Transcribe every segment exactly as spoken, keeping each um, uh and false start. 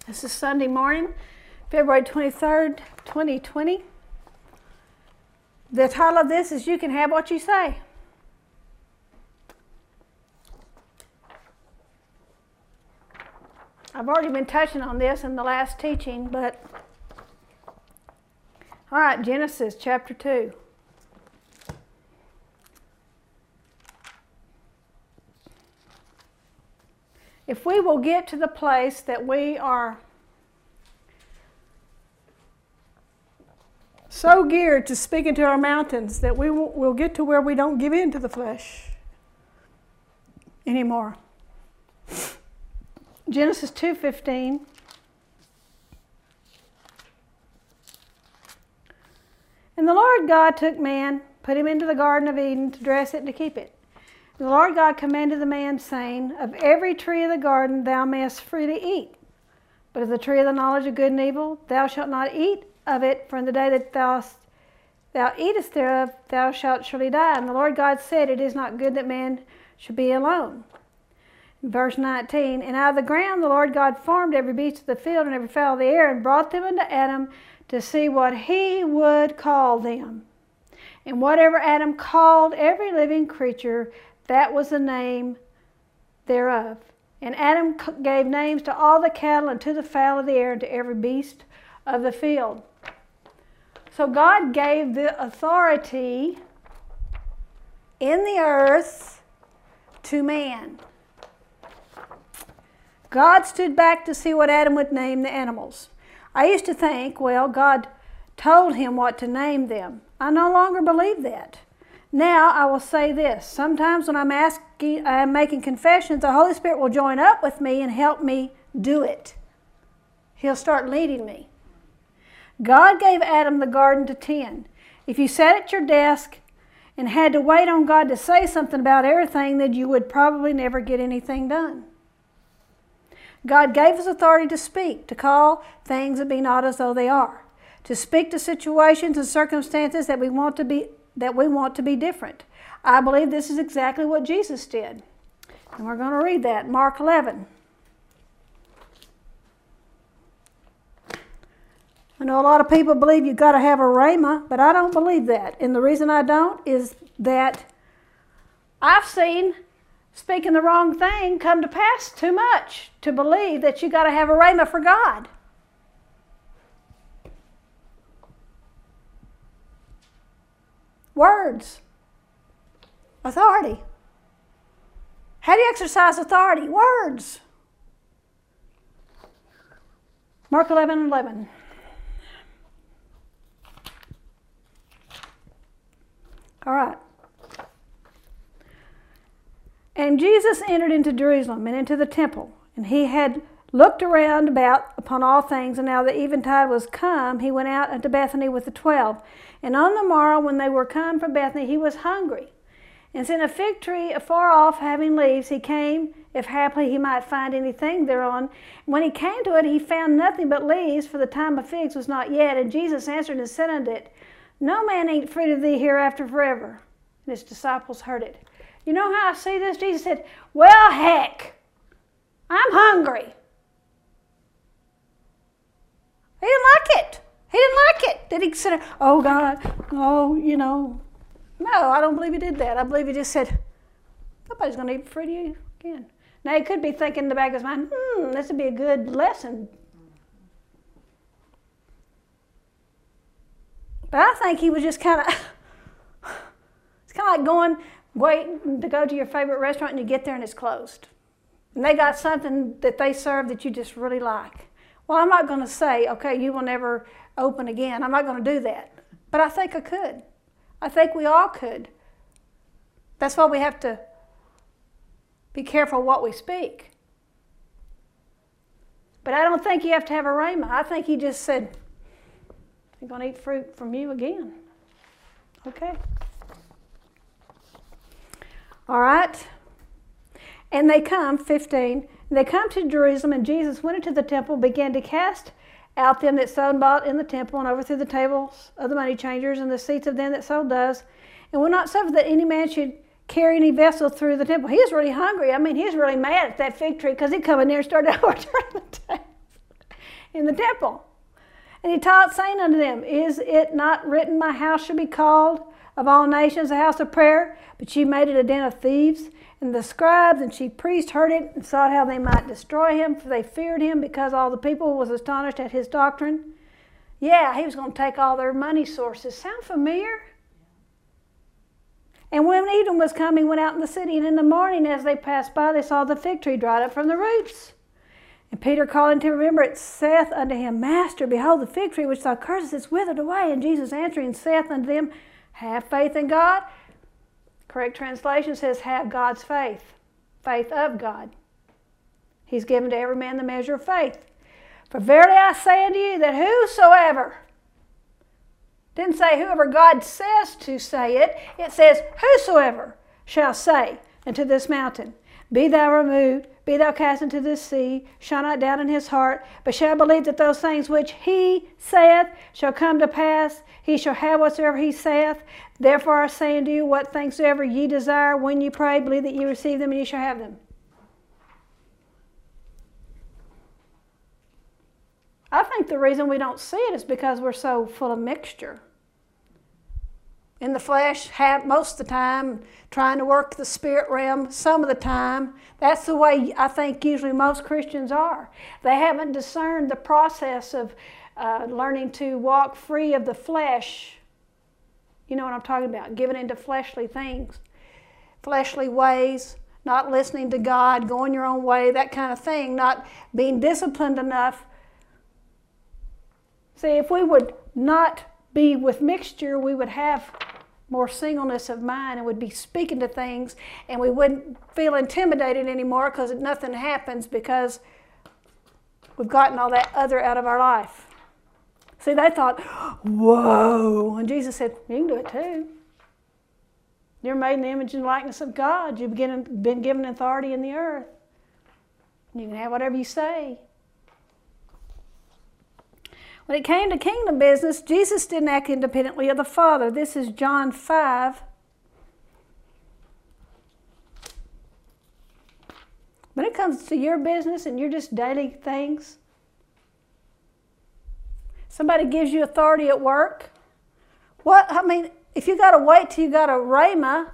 This is Sunday morning, February twenty-third, twenty twenty. The title of this is You Can Have What You Say. I've already been touching on this in the last teaching, but all right, Genesis chapter two. If we will get to the place that we are so geared to speaking to our mountains that we will we'll get to where we don't give in to the flesh anymore. Genesis two fifteen. And the Lord God took man, put him into the Garden of Eden to dress it and to keep it. And the Lord God commanded the man, saying, Of every tree of the garden thou mayest freely eat, but of the tree of the knowledge of good and evil thou shalt not eat of it, for in the day that thou, thou eatest thereof thou shalt surely die. And the Lord God said, It is not good that man should be alone. In verse nineteen, And out of the ground the Lord God formed every beast of the field and every fowl of the air, and brought them unto Adam to see what he would call them. And whatever Adam called every living creature, that was the name thereof. And Adam gave names to all the cattle and to the fowl of the air and to every beast of the field. So God gave the authority in the earth to man. God stood back to see what Adam would name the animals. I used to think, well, God told him what to name them. I no longer believe that. Now I will say this. Sometimes when I'm asking, I'm making confessions, the Holy Spirit will join up with me and help me do it. He'll start leading me. God gave Adam the garden to tend. If you sat at your desk and had to wait on God to say something about everything, then you would probably never get anything done. God gave us authority to speak, to call things that be not as though they are, to speak to situations and circumstances that we want to be that we want to be different. I believe this is exactly what Jesus did. And we're going to read that, Mark eleven. I know a lot of people believe you've got to have a rhema, but I don't believe that. And the reason I don't is that I've seen speaking the wrong thing come to pass too much to believe that you've got to have a rhema for God. Words. Authority. How do you exercise authority? Words. Mark eleven eleven. All right. And Jesus entered into Jerusalem and into the temple, and he had looked around about upon all things, and now the eventide was come, he went out unto Bethany with the twelve. And on the morrow, when they were come from Bethany, he was hungry. And seeing a fig tree afar off having leaves, he came, if haply he might find anything thereon. And when he came to it, he found nothing but leaves, for the time of figs was not yet. And Jesus answered and said unto it, No man eat fruit of thee hereafter forever. And his disciples heard it. You know how I see this? Jesus said, Well, heck, I'm hungry. He didn't like it. He didn't like it. Did he say, oh, God, oh, you know. No, I don't believe he did that. I believe he just said, nobody's going to eat fruit of you again. Now, he could be thinking in the back of his mind, hmm, this would be a good lesson. But I think he was just kind of, it's kind of like going, waiting to go to your favorite restaurant and you get there and it's closed. And they got something that they serve that you just really like. Well, I'm not going to say, okay, you will never open again. I'm not going to do that. But I think I could. I think we all could. That's why we have to be careful what we speak. But I don't think you have to have a rhema. I think he just said, I'm going to eat fruit from you again. Okay. All right. And they come, fifteen, and they come to Jerusalem, and Jesus went into the temple, began to cast out them that sold and bought in the temple, and overthrew the tables of the money changers, and the seats of them that sold doves, and would not suffer that any man should carry any vessel through the temple. He was really hungry. I mean, he was really mad at that fig tree because he come in there and started overturning the tables. in the temple. And he taught, saying unto them, Is it not written, My house shall be called of all nations a house of prayer? But ye made it a den of thieves. And the scribes and chief priests heard it and sought how they might destroy him, for they feared him, because all the people was astonished at his doctrine. Yeah, he was going to take all their money sources. Sound familiar? And when evening was come, he went out in the city, and in the morning as they passed by, they saw the fig tree dried up from the roots. And Peter, calling to remember it, saith unto him, Master, behold, the fig tree which thou cursest is withered away. And Jesus answering saith unto them, Have faith in God. Correct translation says, Have God's faith. Faith of God. He's given to every man the measure of faith. For verily I say unto you that whosoever, didn't say whoever God says to say it, it says whosoever shall say unto this mountain, Be thou removed, be thou cast into this sea, shall not doubt in his heart, but shall believe that those things which he saith shall come to pass. He shall have whatsoever he saith. Therefore I say unto you, what things soever ye desire, when ye pray, believe that ye receive them, and ye shall have them. I think the reason we don't see it is because we're so full of mixture. In the flesh, have, most of the time, trying to work the spirit realm some of the time. That's the way I think usually most Christians are. They haven't discerned the process of uh, learning to walk free of the flesh. You know what I'm talking about, giving into fleshly things, fleshly ways, not listening to God, going your own way, that kind of thing, not being disciplined enough. See, if we would not be with mixture, we would have more singleness of mind and would be speaking to things, and we wouldn't feel intimidated anymore because nothing happens because we've gotten all that other out of our life. See, they thought, whoa, and Jesus said, you can do it too. You're made in the image and likeness of God. You've been given authority in the earth. You can have whatever you say. When it came to kingdom business, Jesus didn't act independently of the Father. This is John five. When it comes to your business and your just daily things, somebody gives you authority at work. What, I mean, if you got to wait till you got a rhema,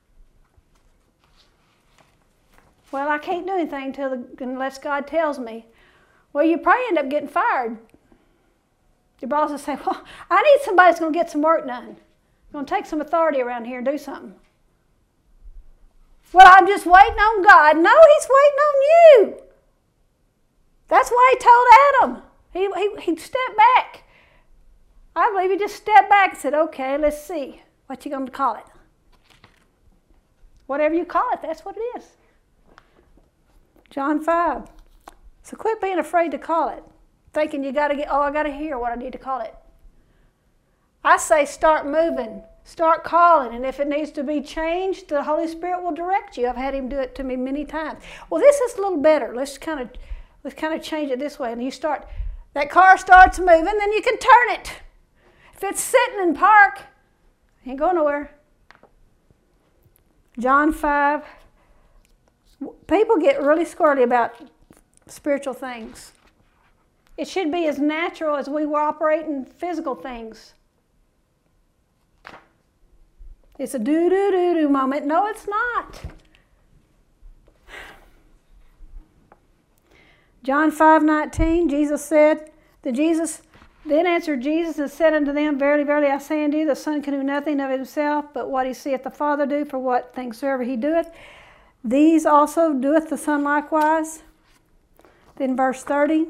well, I can't do anything till the, unless God tells me. Well, you probably end up getting fired. Your boss will say, well, I need somebody that's going to get some work done. Going to take some authority around here and do something. Well, I'm just waiting on God. No, he's waiting on you. That's why he told Adam. He, he, he stepped back. I believe he just stepped back and said, okay, let's see. What you going to call it? Whatever you call it, that's what it is. John five. So quit being afraid to call it. Thinking you got to get, oh, I got to hear what I need to call it. I say start moving, start calling, and if it needs to be changed, the Holy Spirit will direct you. I've had him do it to me many times. Well, this is a little better. Let's kind of let's kind of change it this way. And you start, that car starts moving, then you can turn it. If it's sitting in park, it ain't going nowhere. John five. People get really squirrely about spiritual things. It should be as natural as we were operating physical things. It's a do-do-do-do moment. No, it's not. John five nineteen, Jesus said, then Jesus then answered Jesus and said unto them, Verily, verily, I say unto you, the Son can do nothing of himself, but what he seeth the Father do, for what things soever he doeth, these also doeth the Son likewise. Then verse thirty.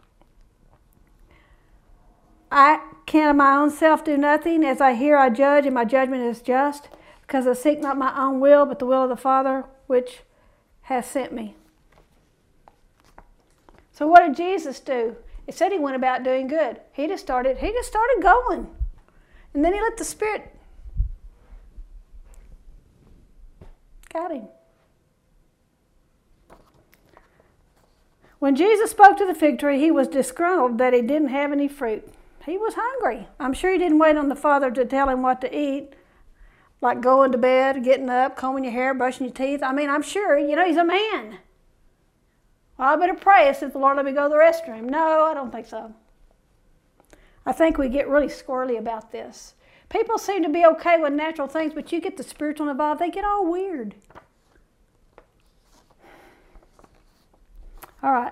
I can of my own self do nothing. As I hear, I judge, and my judgment is just, because I seek not my own will, but the will of the Father which hath sent me. So what did Jesus do? It said he went about doing good. He just started, he just started going. And then he let the Spirit got him. When Jesus spoke to the fig tree, he was disgruntled that he didn't have any fruit. He was hungry. I'm sure he didn't wait on the Father to tell him what to eat, like going to bed, getting up, combing your hair, brushing your teeth. I mean, I'm sure, you know, he's a man. Well, I better pray and see if the Lord let me go to the restroom. No, I don't think so. I think we get really squirrely about this. People seem to be okay with natural things, but you get the spiritual involved, they get all weird. All right.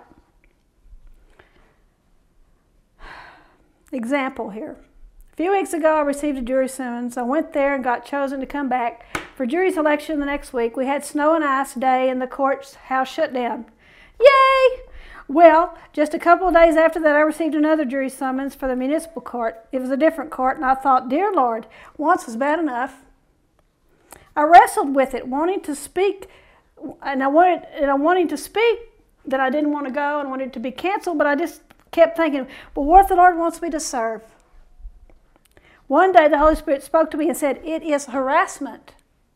Example here. A few weeks ago, I received a jury summons. I went there and got chosen to come back for jury selection the next week. We had snow and ice day and the court's house shut down. Yay! Well, just a couple of days after that, I received another jury summons for the municipal court. It was a different court, and I thought, dear Lord, once was bad enough. I wrestled with it, wanting to speak, and I wanted, and I wanting to speak that I didn't want to go and wanted it to be canceled, but I just kept thinking, well, what if the Lord wants me to serve? One day, the Holy Spirit spoke to me and said, it is harassment.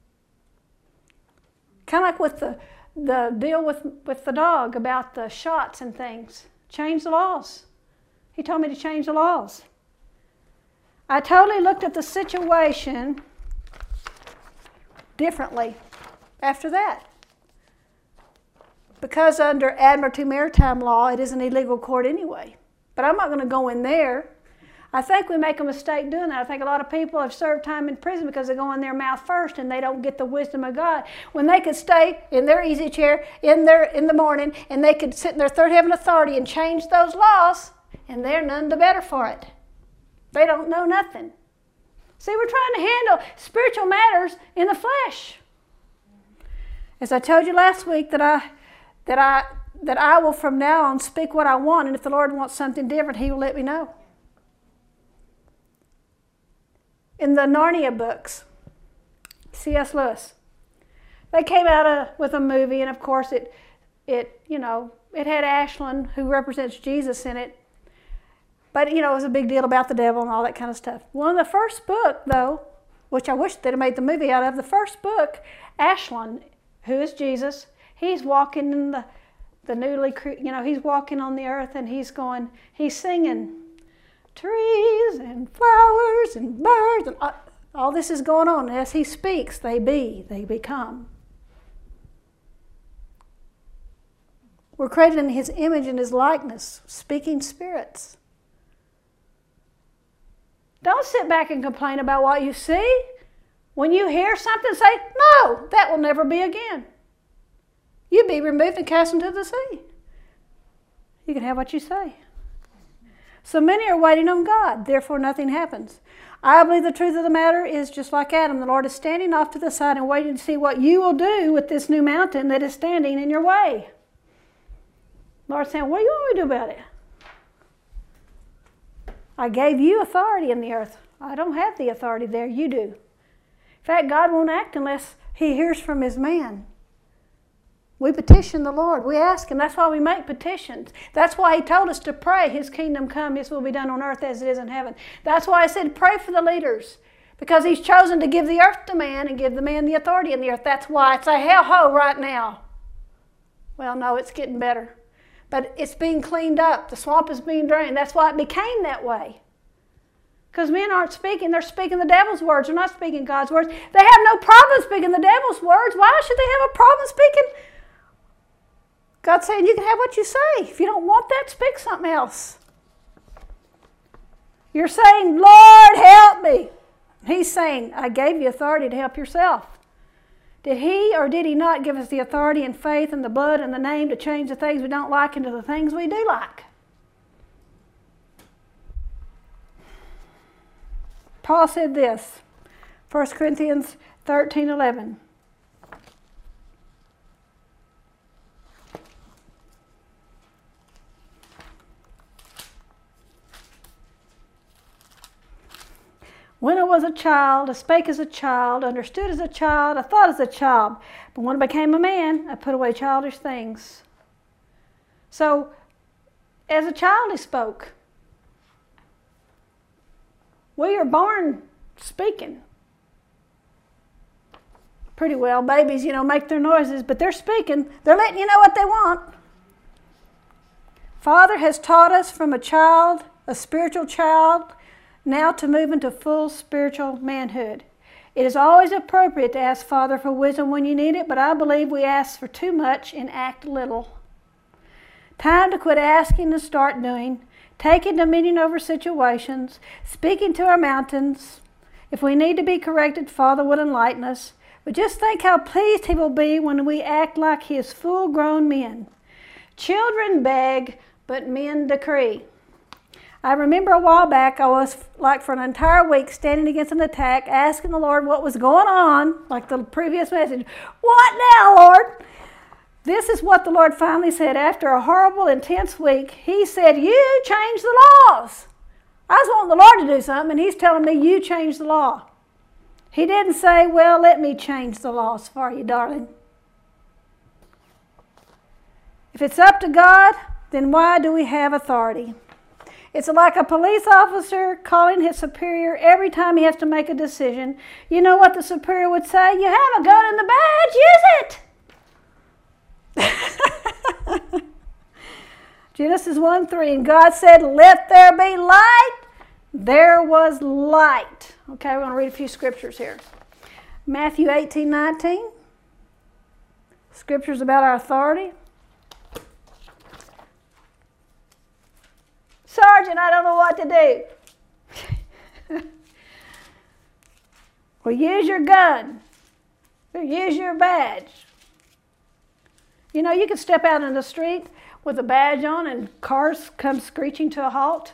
Kind of like with the the deal with, with the dog about the shots and things. Change the laws. He told me to change the laws. I totally looked at the situation differently after that. Because under Admiralty Maritime Law, it is an illegal court anyway. But I'm not going to go in there. I think we make a mistake doing that. I think a lot of people have served time in prison because they go in their mouth first and they don't get the wisdom of God. When they could stay in their easy chair in their in the morning and they could sit in their third heaven authority and change those laws, and they're none the better for it. They don't know nothing. See, we're trying to handle spiritual matters in the flesh. As I told you last week that I that I that I will from now on speak what I want, and if the Lord wants something different, He will let me know. In the Narnia books, C S Lewis, they came out a, with a movie, and of course it, it, you know, it had Aslan, who represents Jesus, in it. But, you know, it was a big deal about the devil and all that kind of stuff. Well, in the first book, though, which I wish they'd have made the movie out of, the first book, Aslan, who is Jesus, he's walking in the, the newly, you know, he's walking on the earth, and he's going, he's singing, trees and flowers and birds, and all, all this is going on. As he speaks, they be, they become. We're created in His image and His likeness, speaking spirits. Don't sit back and complain about what you see. When you hear something, say, no, that will never be again. You be removed and cast into the sea. You can have what you say. So many are waiting on God, therefore nothing happens. I believe the truth of the matter is just like Adam. The Lord is standing off to the side and waiting to see what you will do with this new mountain that is standing in your way. The Lord's saying, what do you want me to do about it? I gave you authority in the earth. I don't have the authority there. You do. In fact, God won't act unless He hears from His man. We petition the Lord. We ask Him. That's why we make petitions. That's why He told us to pray, His kingdom come, His will be done on earth as it is in heaven. That's why I said pray for the leaders. Because He's chosen to give the earth to man and give the man the authority in the earth. That's why it's a hell-ho right now. Well, no, it's getting better. But it's being cleaned up. The swamp is being drained. That's why it became that way. Because men aren't speaking. They're speaking the devil's words. They're not speaking God's words. They have no problem speaking the devil's words. Why should they have a problem speaking? God's saying you can have what you say. If you don't want that, speak something else. You're saying, Lord, help me. He's saying, I gave you authority to help yourself. Did He or did He not give us the authority and faith and the blood and the name to change the things we don't like into the things we do like? Paul said this, First Corinthians thirteen eleven. When I was a child, I spake as a child, understood as a child, I thought as a child. But when I became a man, I put away childish things. So, as a child he spoke. We are born speaking. Pretty well, babies, you know, make their noises, but they're speaking. They're letting you know what they want. Father has taught us from a child, a spiritual child, now to move into full spiritual manhood. It is always appropriate to ask Father for wisdom when you need it, but I believe we ask for too much and act little. Time to quit asking and start doing, taking dominion over situations, speaking to our mountains. If we need to be corrected, Father would enlighten us. But just think how pleased He will be when we act like His full-grown men. Children beg, but men decree. I remember a while back, I was like for an entire week standing against an attack, asking the Lord what was going on, like the previous message. What now, Lord? This is what the Lord finally said. After a horrible, intense week, He said, you change the laws. I was wanting the Lord to do something, and He's telling me, you change the law. He didn't say, well, let me change the laws for you, darling. If it's up to God, then why do we have authority? It's like a police officer calling his superior every time he has to make a decision. You know what the superior would say? You have a gun in the badge, use it! Genesis one three, and God said, let there be light. There was light. Okay, we're going to read a few scriptures here. Matthew eighteen nineteen. Scriptures about our authority. Sergeant, I don't know what to do. Well, use your gun. Or use your badge. You know, you can step out in the street with a badge on and cars come screeching to a halt.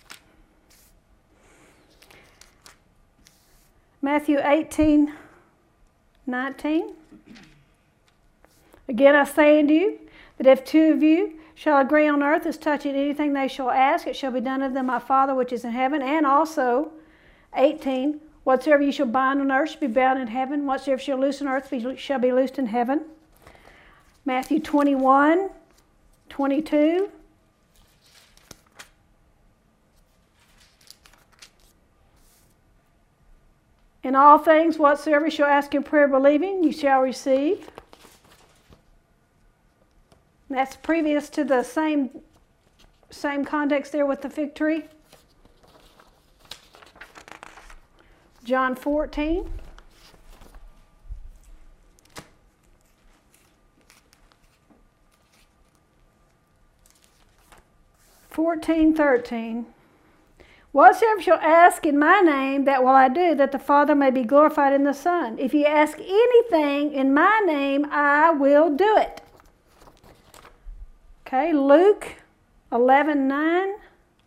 Matthew eighteen nineteen. Again, I say unto you that if two of you shall agree on earth as touching anything they shall ask, it shall be done of them my Father which is in heaven. And also, eighteen, whatsoever you shall bind on earth shall be bound in heaven. Whatsoever shall loose on earth shall be loosed in heaven. Matthew twenty-one, twenty-two. In all things, whatsoever you shall ask in prayer believing, you shall receive. That's previous to the same, same context there with the fig tree. John fourteen. fourteen thirteen. Whatsoever shall ask in my name, that will I do, that the Father may be glorified in the Son. If you ask anything in my name, I will do it. Okay, Luke eleven nine.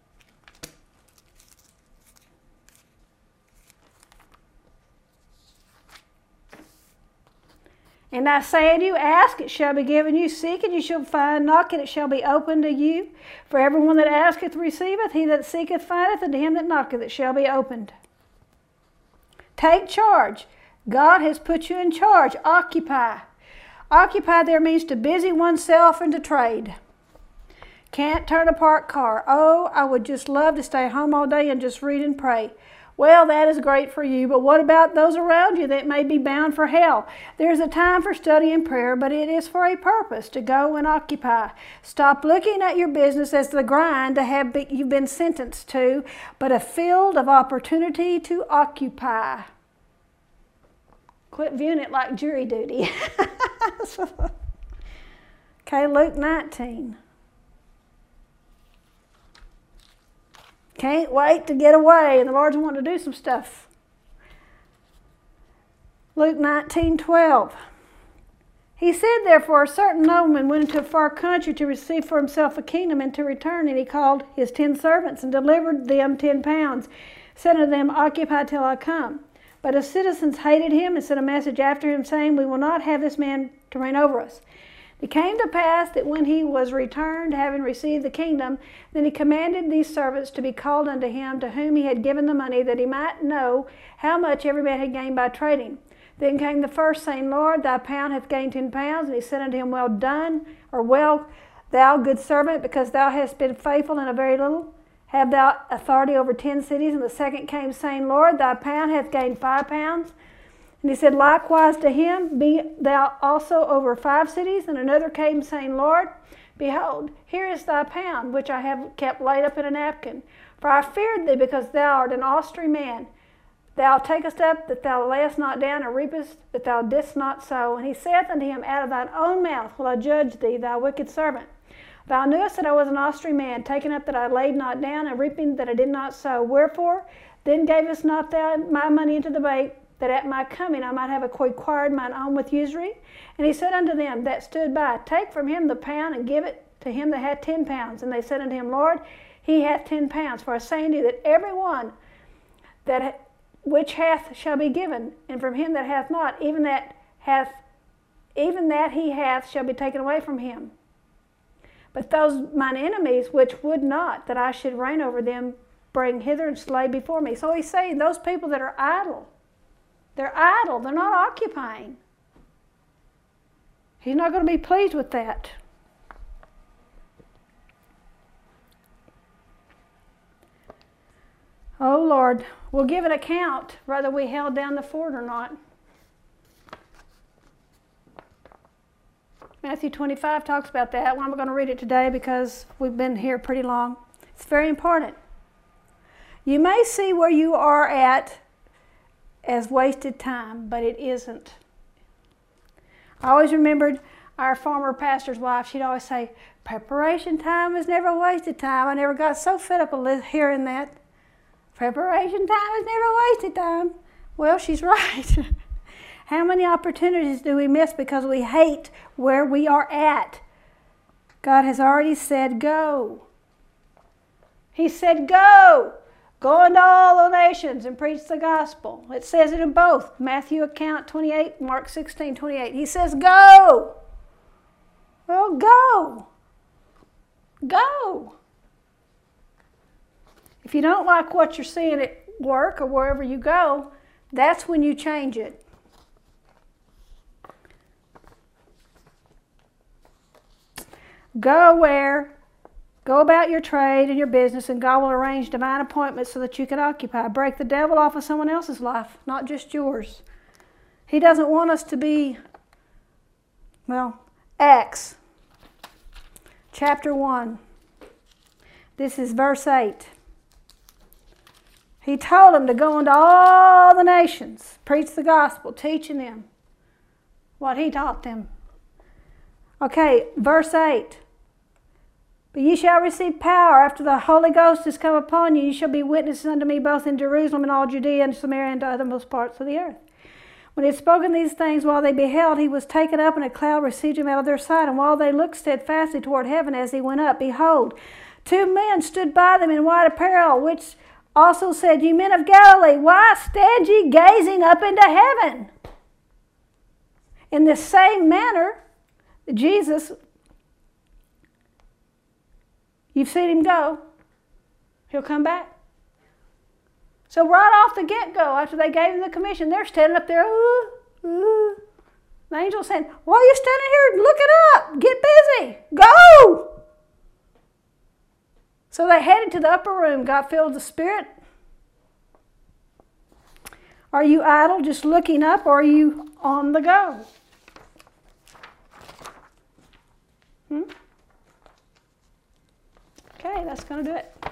And I say unto you, ask, it shall be given you. Seek, and you shall find. Knock, and it shall be opened to you. For everyone that asketh receiveth. He that seeketh findeth. And to him that knocketh it shall be opened. Take charge. God has put you in charge. Occupy. Occupy there means to busy oneself and to trade. Can't turn a parked car. Oh, I would just love to stay home all day and just read and pray. Well, that is great for you, but what about those around you that may be bound for hell? There's a time for study and prayer, but it is for a purpose, to go and occupy. Stop looking at your business as the grind to have be, you've been sentenced to, but a field of opportunity to occupy. Quit viewing it like jury duty. Okay, Luke nineteen. Can't wait to get away, and the Lord's wanting to do some stuff. Luke nineteen twelve. He said, therefore, a certain nobleman went into a far country to receive for himself a kingdom and to return. And he called his ten servants and delivered them ten pounds, said unto them, occupy till I come. But his citizens hated him and sent a message after him, saying, we will not have this man to reign over us. It came to pass that when he was returned, having received the kingdom, then he commanded these servants to be called unto him, to whom he had given the money, that he might know how much every man had gained by trading. Then came the first, saying, Lord, thy pound hath gained ten pounds. And he said unto him, well done, or well, thou good servant, because thou hast been faithful in a very little, have thou authority over ten cities. And the second came, saying, Lord, thy pound hath gained five pounds. And he said, likewise to him, be thou also over five cities. And another came, saying, Lord, behold, here is thy pound, which I have kept laid up in a napkin. For I feared thee, because thou art an austere man. Thou takest up that thou layest not down, and reapest that thou didst not sow. And he saith unto him, out of thine own mouth will I judge thee, thou wicked servant. Thou knewest that I was an austere man, taken up that I laid not down, and reaping that I did not sow. Wherefore then gavest not thou my money into the bank, that at my coming I might have acquired mine own with usury? And he said unto them that stood by, Take from him the pound, and give it to him that hath ten pounds. And they said unto him, Lord, he hath ten pounds. For I say unto you that every one that which hath shall be given, and from him that hath not, even that hath, even that he hath shall be taken away from him. But those mine enemies which would not that I should reign over them, bring hither and slay before me. So he's saying those people that are idle, they're idle, they're not occupying. He's not going to be pleased with that. Oh Lord, we'll give an account whether we held down the fort or not. Matthew twenty-five talks about that. Well, I'm going to read it today because we've been here pretty long. It's very important. You may see where you are at as wasted time, but it isn't. I always remembered our former pastor's wife. She'd always say, preparation time is never wasted time. I never got so fed up with hearing that. Preparation time is never wasted time. Well, she's right. How many opportunities do we miss because we hate where we are at? God has already said go. He said go. Go into all the nations and preach the gospel. It says it in both. Matthew account twenty-eight, Mark sixteen, twenty-eight. He says go. Well, go. Go. If you don't like what you're seeing at work or wherever you go, that's when you change it. Go where, go about your trade and your business, and God will arrange divine appointments so that you can occupy. Break the devil off of someone else's life, not just yours. He doesn't want us to be, well, Acts chapter one. This is verse eight. He told them to go into all the nations, preach the gospel, teaching them what he taught them. Okay, verse eight. But ye shall receive power after the Holy Ghost is come upon you. You shall be witnesses unto me both in Jerusalem and all Judea and Samaria and to the uttermost parts of the earth. When he had spoken these things, while they beheld, he was taken up, and a cloud received him out of their sight. And while they looked steadfastly toward heaven as he went up, behold, two men stood by them in white apparel, which also said, Ye men of Galilee, why stand ye gazing up into heaven? In the same manner, Jesus, you've seen him go. He'll come back. So right off the get-go, after they gave him the commission, they're standing up there. Ooh, ooh. The angel's saying, why are you standing here? Look it up. Get busy. Go. So they headed to the upper room, got filled with the Spirit. Are you idle, just looking up, or are you on the go? Hmm? Okay, that's going to do it.